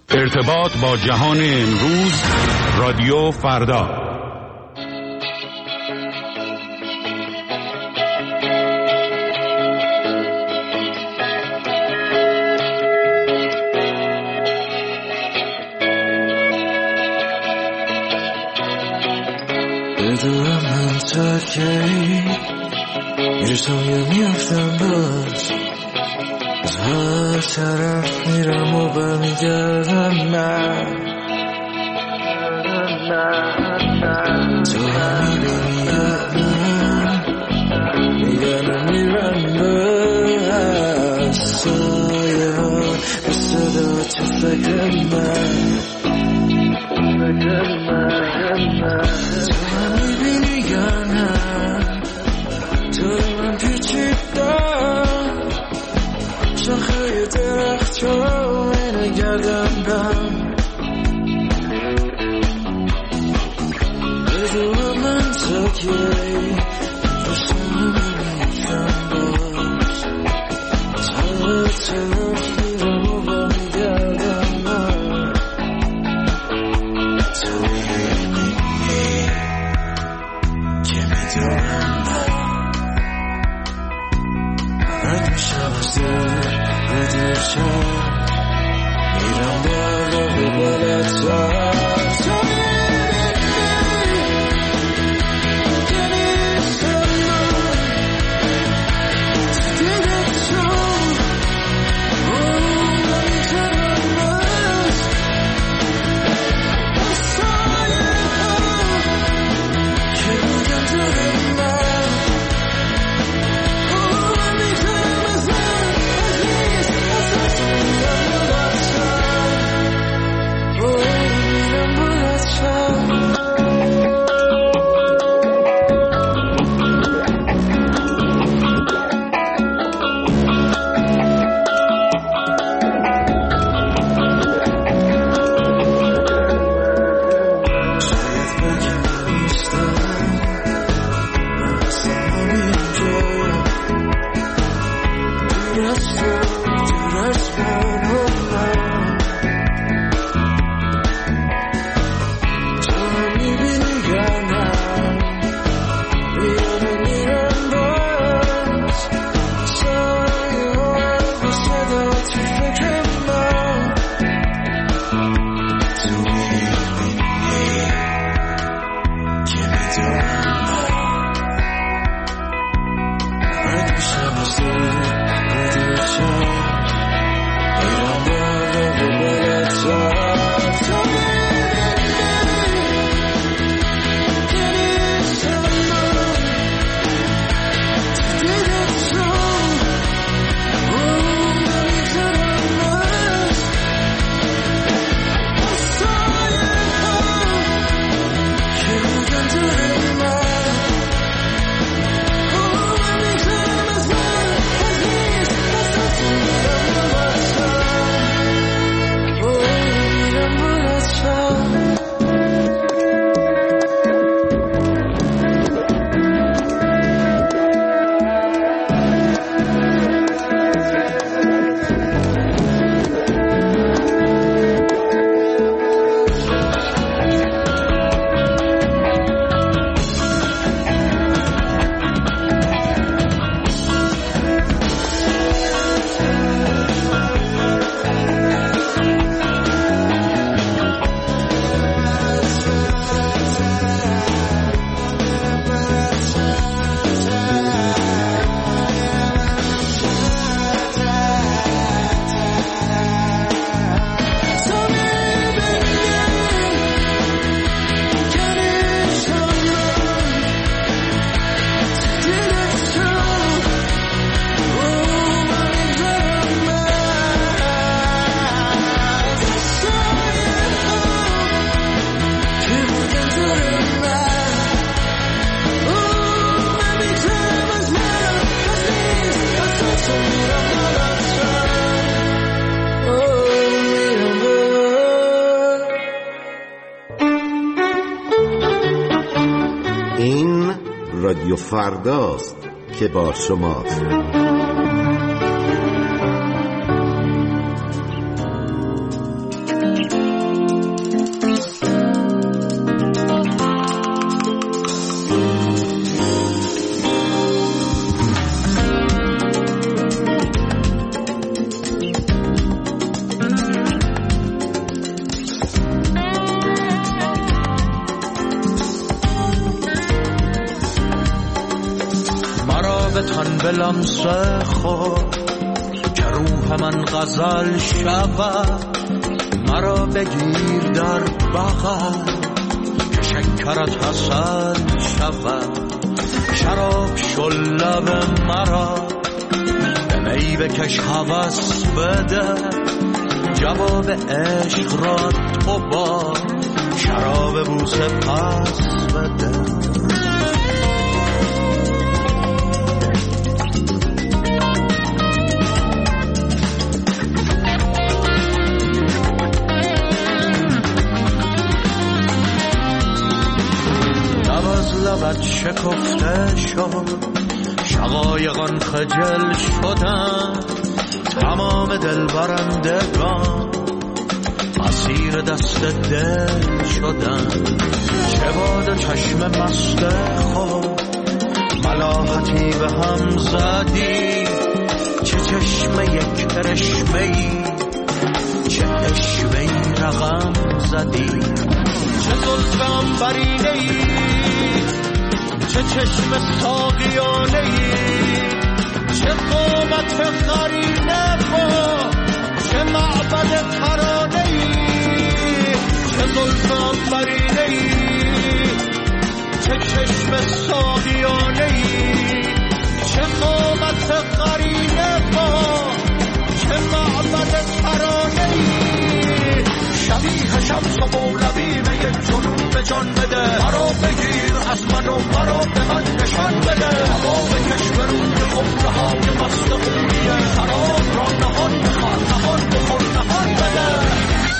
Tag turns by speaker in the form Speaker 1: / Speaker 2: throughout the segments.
Speaker 1: ارتباط با جهان امروز، رادیو فردا.
Speaker 2: بدونم من تا کی میرسم یا میافتم باز، از هر طرف میرم و برمیگردم من. تو میبینی میگردم میرم باز، سایه ها به صدا تو فکر من. تو میبینی یا نه، تو من پیچیدم شاخه درخت رو نگردم بم. بدون من تا کی دوستم میشم باز، از هر طرف میرم و برمیگردم من. تو میبینی که میدونم رد میشم از دل ردیشم، میرم بالا و بالاتر. تو
Speaker 3: رادیو فرداست که با شماست.
Speaker 4: به لمس خود که روح من غزل شود، مرا بگیر در بغل که شکرت حسن شود. شراب شل لب مرا به می بکش هوس بده، جواب عشق را تو با شراب بوسه پس بده. لبت شکفته شد، شقایقان خجل شدن، تمام دل برندگان اسیر دست دل شدن. چه باد چشم مست خود ملاحتی به هم زدی، چه چشم یک کرشمه‌ای، چه اشوه‌ای رقم زدی. چه زلفم برینه‌ای، چه چشم ساقیانه‌ای، چه قامت قرینه با، چه معبد ترانه‌ای. چه زلفم برینه‌ای، چه چشم ساقیانه‌ای، چه قامت قرینه با، چه معبد ترانه‌ای. شبیه شمس و مولوی یک جنون به جان بده، مرا بگیر از من و مرا به من نشان بده. هوا بکش به روی خمرهای مست خونیه، شراب را نهان بخوار نهان بخور نهان بده.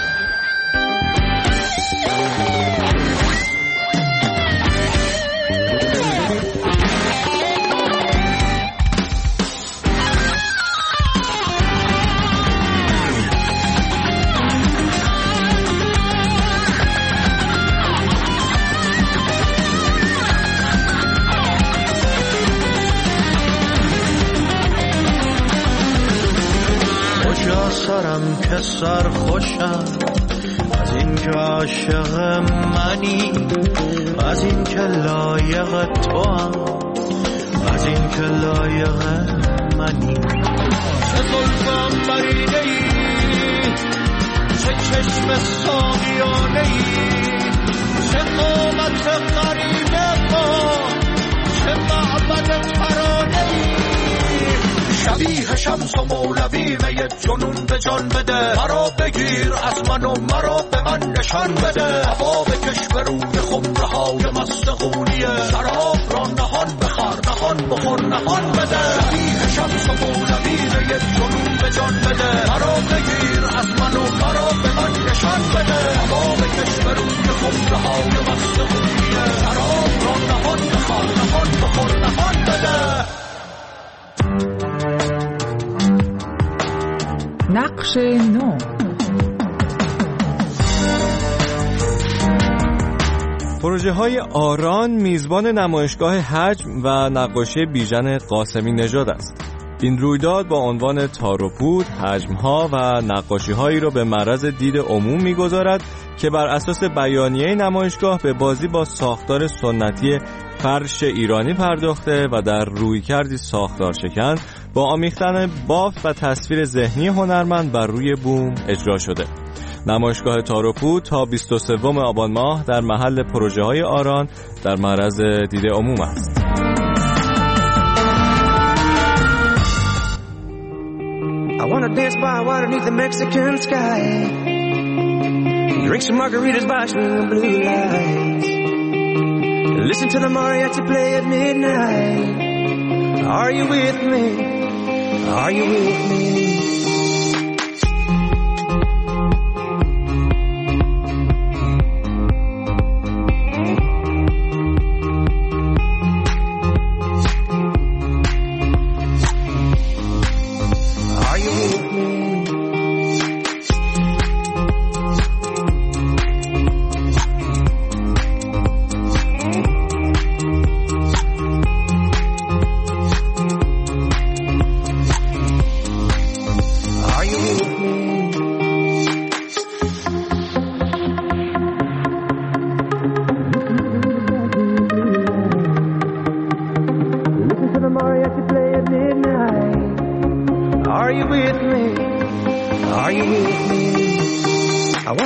Speaker 4: سرم که سر خوشم از این که عاشق منی، از این که لایق تو هم، از این که لایق منی. چه زلفم برینه‌ای، چه چشم ساقیانه‌ای، چه قامت قرینه با، چه معبد ترانه‌ای. شبیه شمس و مولوی می جنون به جان بده، مرا بگیر از من و مرا به من نشان بده. هوا بکش به روی خمرهای مست خونیه، شراب را نهان بخور نهان بخور نهان بده. شبیه شمس و مولوی می جنون به جان بده، مرا بگیر از من و مرا به من نشان بده. هوا بکش به روی خمرهای مست خونیه، شراب را نهان بخور نهان بخور نهان بده.
Speaker 5: نقش نو.
Speaker 6: پروژه های آران میزبان نمایشگاه حجم و نقاشی بیژن قاسمی نژاد است. این رویداد با عنوان تار و پود، حجم‌ها و نقاشی‌هایی را به معرض دید عموم می‌گذارد که بر اساس بیانیه نمایشگاه به بازی با ساختار سنتی فرش ایرانی پرداخته و در رویکردی ساختار شکن با آمیختن بافت و تصویر ذهنی هنرمند بر روی بوم اجرا شده. نمایشگاه تار و پود تا 23 آبان ماه در محل پروژه‌های آران در معرض دید عموم است.
Speaker 7: I wanna dance by water beneath the Mexican sky, drink some margaritas by swinging blue lights, listen to the mariachi play at midnight. Are you with me? Are you with me?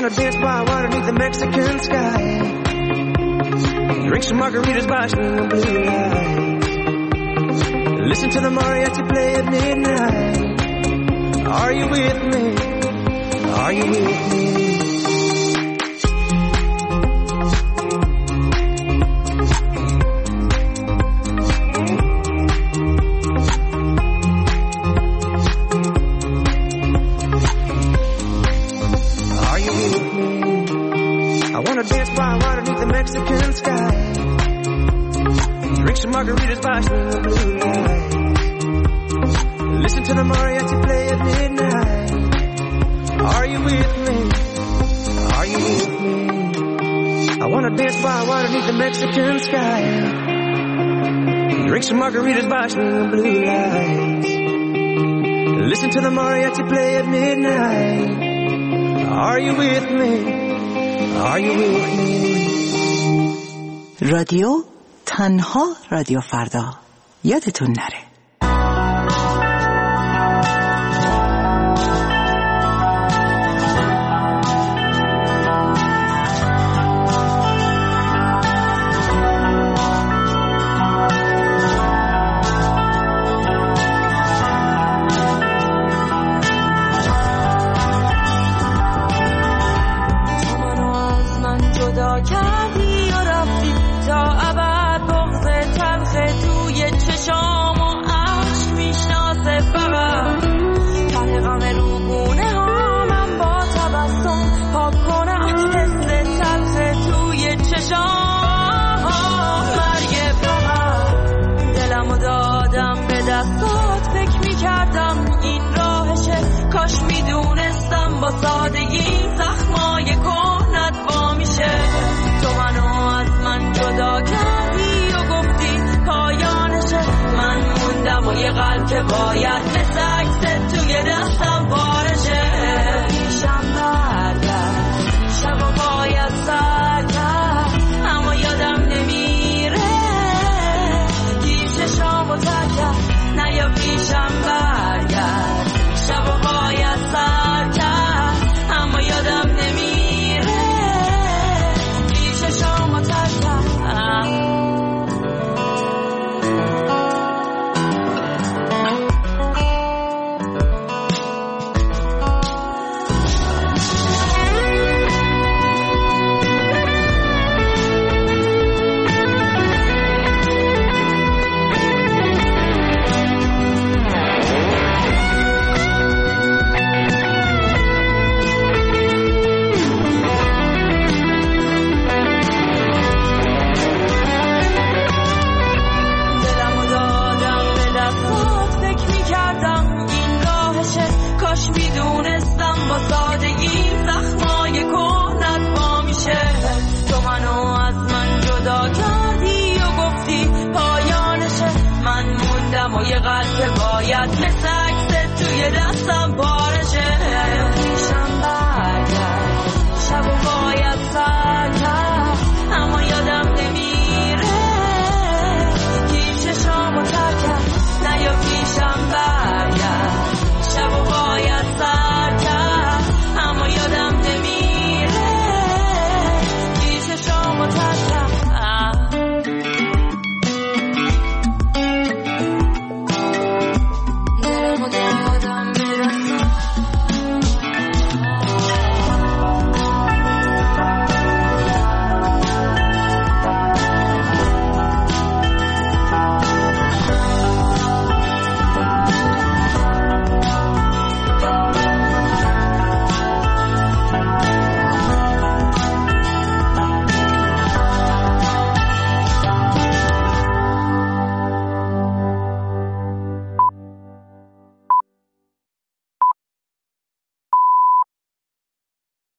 Speaker 7: wanna dance by water beneath the Mexican sky. Drink some margaritas by the blue lights. Listen to the mariachi play at midnight. Are you with me? Are you with me? Mexican sky. Drink some margaritas by the blue lights. Listen to the mariachi play at midnight. Are you with me? Are you with me? I wanna dance by water beneath the Mexican sky. Drink some margaritas by the blue lights. Listen to the mariachi play at midnight. Are you with me? Are you with me?
Speaker 8: رادیو تنها رادیو فردا یادتون نره.
Speaker 9: سادگی زخمای کهنت وا میشه. تو منو از من جدا کردی و گفتی پایانشه. من موندم و یه قلب که باید مثل عکست توی دستم بارشه. پیشم برگرد شب و باید سر کرد اما یادم نمیره گیشه شام و ترکت. نه یا پیشم برگرد شب و باید سر کرد اما یادم نمیره پیش شما ترکم. یه قلب باید مثل عکست توی دستم